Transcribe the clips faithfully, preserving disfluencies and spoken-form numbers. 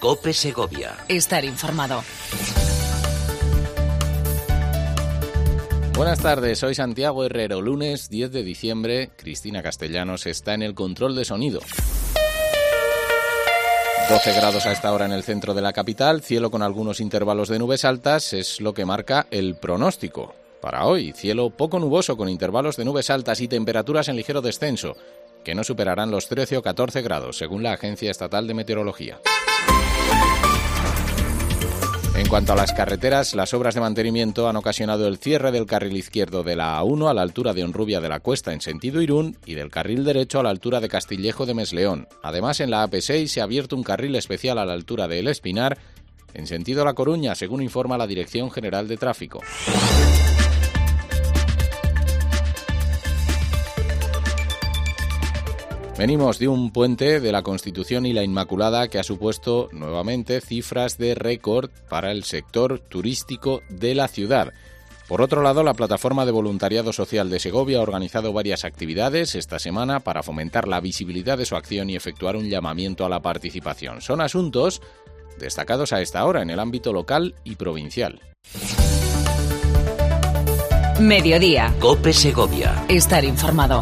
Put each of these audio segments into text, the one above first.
COPE Segovia. Estar informado. Buenas tardes, soy Santiago Herrero. Lunes diez de diciembre, Cristina Castellanos está en el control de sonido. doce grados a esta hora en el centro de la capital, cielo con algunos intervalos de nubes altas, es lo que marca el pronóstico. Para hoy, cielo poco nuboso con intervalos de nubes altas y temperaturas en ligero descenso, que no superarán los trece o catorce grados, según la Agencia Estatal de Meteorología. En cuanto a las carreteras, las obras de mantenimiento han ocasionado el cierre del carril izquierdo de la A uno a la altura de Honrubia de la Cuesta en sentido Irún y del carril derecho a la altura de Castillejo de Mesleón. Además, en la A P seis se ha abierto un carril especial a la altura de El Espinar en sentido La Coruña, según informa la Dirección General de Tráfico. Venimos de un puente de la Constitución y la Inmaculada que ha supuesto nuevamente cifras de récord para el sector turístico de la ciudad. Por otro lado, la Plataforma de Voluntariado Social de Segovia ha organizado varias actividades esta semana para fomentar la visibilidad de su acción y efectuar un llamamiento a la participación. Son asuntos destacados a esta hora en el ámbito local y provincial. Mediodía. COPE Segovia. Estar informado.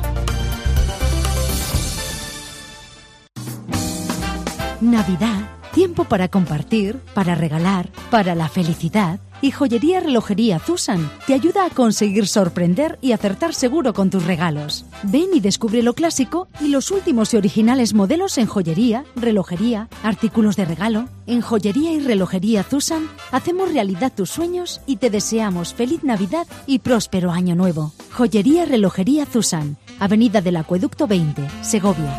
Navidad, tiempo para compartir, para regalar, para la felicidad. Y Joyería Relojería Zusan te ayuda a conseguir sorprender y acertar seguro con tus regalos. Ven y descubre lo clásico y los últimos y originales modelos en joyería, relojería, artículos de regalo. En Joyería y Relojería Zusan hacemos realidad tus sueños y te deseamos feliz Navidad y próspero año nuevo. Joyería Relojería Zusan, Avenida del Acueducto veinte, Segovia.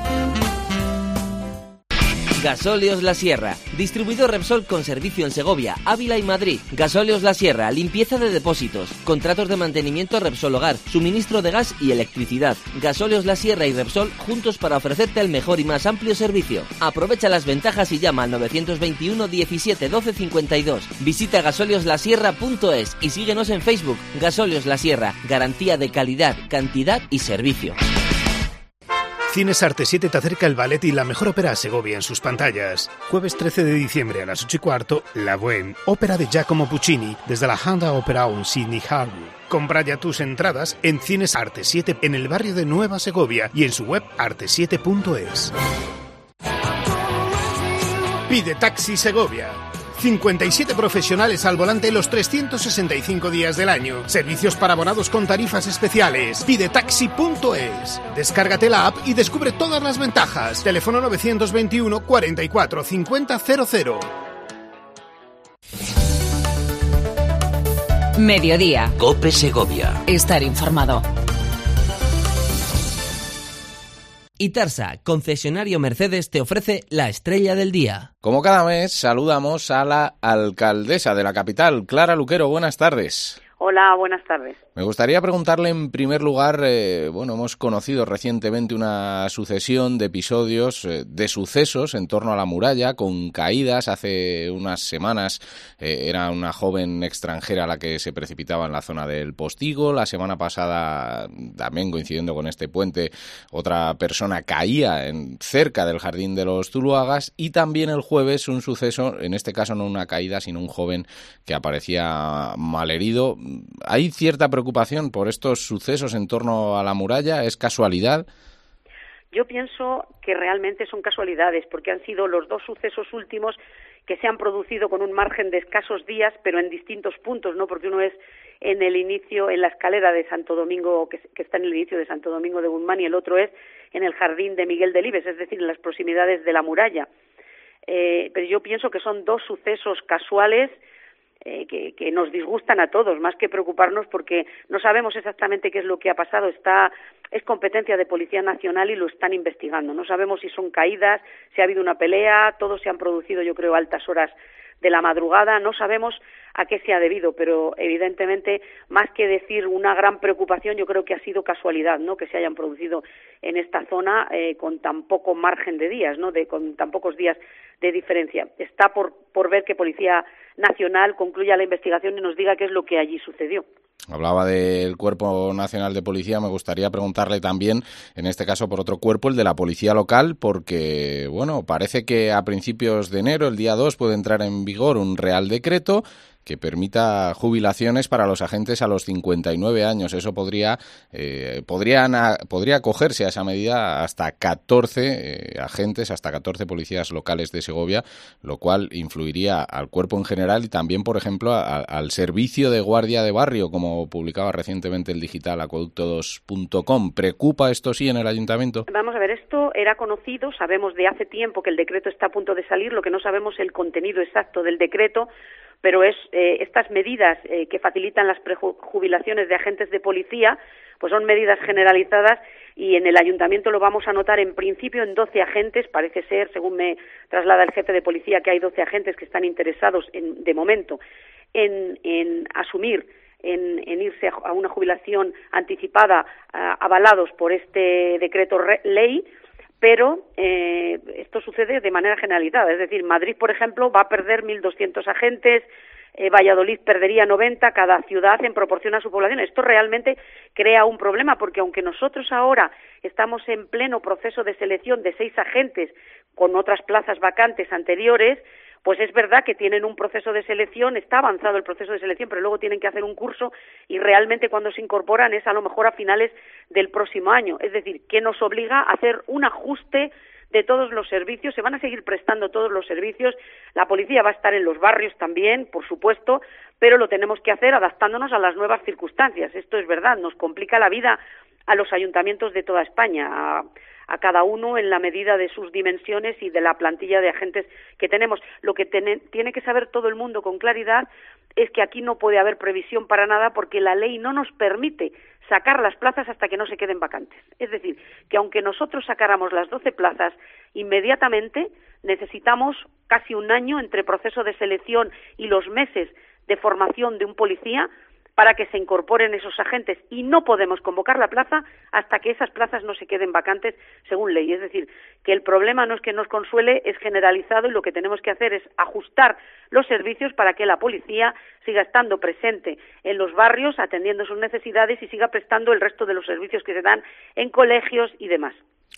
Gasóleos La Sierra, distribuidor Repsol con servicio en Segovia, Ávila y Madrid. Gasóleos La Sierra, limpieza de depósitos, contratos de mantenimiento Repsol Hogar, suministro de gas y electricidad. Gasóleos La Sierra y Repsol juntos para ofrecerte el mejor y más amplio servicio. Aprovecha las ventajas y llama al novecientos veintiuno diecisiete doce cincuenta y dos. Visita gasóleos la sierra punto es y síguenos en Facebook. Gasóleos La Sierra, garantía de calidad, cantidad y servicio. Cines Arte siete te acerca el ballet y la mejor ópera a Segovia en sus pantallas. Jueves trece de diciembre a las ocho y cuarto, La Bohème, ópera de Giacomo Puccini, desde la Hansa Operaun Sydney Harbour. Compra ya tus entradas en Cines Arte siete en el barrio de Nueva Segovia y en su web arte siete punto es. Pide Taxi Segovia. cincuenta y siete profesionales al volante los trescientos sesenta y cinco días del año. Servicios para abonados con tarifas especiales. Pide taxi punto es. Descárgate la app y descubre todas las ventajas. Teléfono novecientos veintiuno cuarenta y cuatro cincuenta cero cero. Mediodía. COPE Segovia. Estar informado. Itarsa, concesionario Mercedes, te ofrece la estrella del día. Como cada mes, saludamos a la alcaldesa de la capital, Clara Luquero. Buenas tardes. Hola, buenas tardes. Me gustaría preguntarle en primer lugar, eh, bueno, hemos conocido recientemente una sucesión de episodios, eh, de sucesos en torno a la muralla, con caídas. Hace unas semanas eh, era una joven extranjera la que se precipitaba en la zona del Postigo. La semana pasada, también coincidiendo con este puente, otra persona caía en, cerca del Jardín de los Zuluagas. Y también el jueves un suceso, en este caso no una caída, sino un joven que aparecía malherido. ¿Hay cierta preocupación por estos sucesos en torno a la muralla? ¿Es casualidad? Yo pienso que realmente son casualidades, porque han sido los dos sucesos últimos que se han producido con un margen de escasos días, pero en distintos puntos, ¿no? Porque uno es en el inicio, en la escalera de Santo Domingo, que, que está en el inicio de Santo Domingo de Guzmán, y el otro es en el jardín de Miguel Delibes, es decir, en las proximidades de la muralla. Eh, pero yo pienso que son dos sucesos casuales Eh, que, que nos disgustan a todos, más que preocuparnos, porque no sabemos exactamente qué es lo que ha pasado. Está es competencia de Policía Nacional y lo están investigando. No sabemos si son caídas, si ha habido una pelea, todos se han producido, yo creo, a altas horas de la madrugada. No sabemos a qué se ha debido, pero evidentemente, más que decir una gran preocupación, yo creo que ha sido casualidad, ¿no?, que se hayan producido en esta zona eh, con tan poco margen de días, ¿no?, de, con tan pocos días de diferencia. Está por, por ver que Policía Nacional concluya la investigación y nos diga qué es lo que allí sucedió. Hablaba del Cuerpo Nacional de Policía, me gustaría preguntarle también, en este caso por otro cuerpo, el de la Policía Local, porque, bueno, parece que a principios de enero, el día dos, puede entrar en vigor un Real Decreto que permita jubilaciones para los agentes a los cincuenta y nueve años. Eso podría eh, podrían a, podría acogerse a esa medida hasta catorce eh, agentes, hasta catorce policías locales de Segovia, lo cual influiría al cuerpo en general y también, por ejemplo, a, al servicio de guardia de barrio, como publicaba recientemente el digital acueducto dos punto com. ¿Preocupa esto sí en el ayuntamiento? Vamos a ver, esto era conocido, sabemos de hace tiempo que el decreto está a punto de salir, lo que no sabemos es el contenido exacto del decreto, pero es eh, estas medidas eh, que facilitan las prejubilaciones de agentes de policía, pues son medidas generalizadas y en el ayuntamiento lo vamos a notar en principio en doce agentes, parece ser, según me traslada el jefe de policía, que hay doce agentes que están interesados en, de momento en, en asumir, en, en irse a una jubilación anticipada, uh, avalados por este decreto re- ley, pero eh, esto sucede de manera generalizada, es decir, Madrid, por ejemplo, va a perder mil doscientos agentes, eh, Valladolid perdería noventa, cada ciudad en proporción a su población. Esto realmente crea un problema, porque aunque nosotros ahora estamos en pleno proceso de selección de seis agentes con otras plazas vacantes anteriores, pues es verdad que tienen un proceso de selección, está avanzado el proceso de selección, pero luego tienen que hacer un curso y realmente cuando se incorporan es a lo mejor a finales del próximo año. Es decir, que nos obliga a hacer un ajuste de todos los servicios, se van a seguir prestando todos los servicios, la policía va a estar en los barrios también, por supuesto, pero lo tenemos que hacer adaptándonos a las nuevas circunstancias. Esto es verdad, nos complica la vida a los ayuntamientos de toda España, a, a cada uno en la medida de sus dimensiones y de la plantilla de agentes que tenemos. Lo que ten, tiene que saber todo el mundo con claridad es que aquí no puede haber previsión para nada porque la ley no nos permite sacar las plazas hasta que no se queden vacantes. Es decir, que aunque nosotros sacáramos las doce plazas inmediatamente, necesitamos casi un año entre proceso de selección y los meses de formación de un policía para que se incorporen esos agentes y no podemos convocar la plaza hasta que esas plazas no se queden vacantes según ley. Es decir, que el problema no es que nos consuele, es generalizado y lo que tenemos que hacer es ajustar los servicios para que la policía siga estando presente en los barrios, atendiendo sus necesidades y siga prestando el resto de los servicios que se dan en colegios y demás.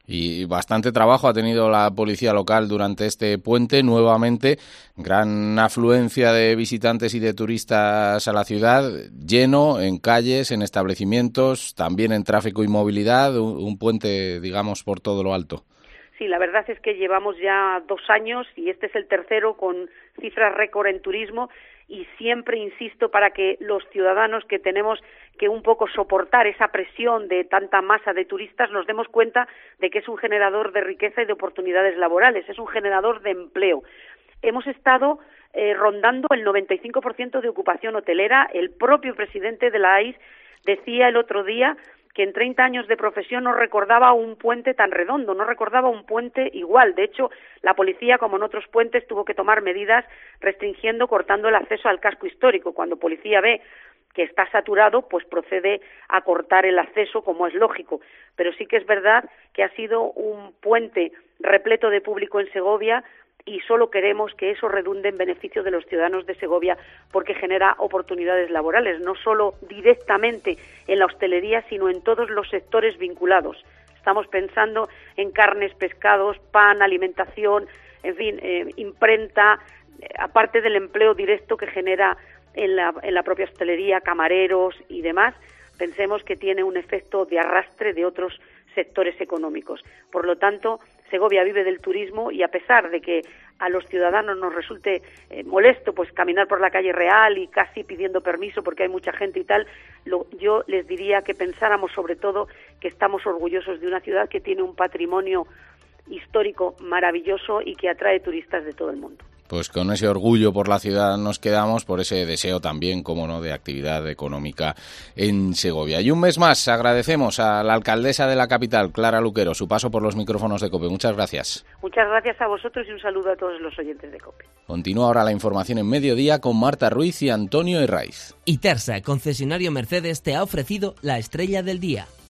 Y bastante trabajo ha tenido la policía local durante este puente. Nuevamente, gran afluencia de visitantes y de turistas a la ciudad, lleno en calles, en establecimientos, también en tráfico y movilidad, un, un puente, digamos, por todo lo alto. Sí, la verdad es que llevamos ya dos años y este es el tercero con cifras récord en turismo y siempre insisto para que los ciudadanos que tenemos que un poco soportar esa presión de tanta masa de turistas nos demos cuenta de que es un generador de riqueza y de oportunidades laborales, es un generador de empleo. Hemos estado eh, rondando el noventa y cinco por ciento de ocupación hotelera. El propio presidente de la A I S decía el otro día que en treinta años de profesión no recordaba un puente tan redondo, no recordaba un puente igual. De hecho, la policía, como en otros puentes, tuvo que tomar medidas restringiendo, cortando el acceso al casco histórico. Cuando policía ve que está saturado, pues procede a cortar el acceso, como es lógico. Pero sí que es verdad que ha sido un puente repleto de público en Segovia y solo queremos que eso redunde en beneficio de los ciudadanos de Segovia porque genera oportunidades laborales, no solo directamente en la hostelería, sino en todos los sectores vinculados. Estamos pensando en carnes, pescados, pan, alimentación, en fin, eh, imprenta, eh, aparte del empleo directo que genera en la, en la propia hostelería, camareros y demás, pensemos que tiene un efecto de arrastre de otros sectores económicos. Por lo tanto, Segovia vive del turismo y a pesar de que a los ciudadanos nos resulte eh, molesto pues caminar por la calle Real y casi pidiendo permiso porque hay mucha gente y tal, lo, yo les diría que pensáramos sobre todo que estamos orgullosos de una ciudad que tiene un patrimonio histórico maravilloso y que atrae turistas de todo el mundo. Pues con ese orgullo por la ciudad nos quedamos, por ese deseo también, como no, de actividad económica en Segovia. Y un mes más agradecemos a la alcaldesa de la capital, Clara Luquero, su paso por los micrófonos de COPE. Muchas gracias. Muchas gracias a vosotros y un saludo a todos los oyentes de COPE. Continúa ahora la información en Mediodía con Marta Ruiz y Antonio Herraiz. Itersa, concesionario Mercedes, te ha ofrecido la estrella del día.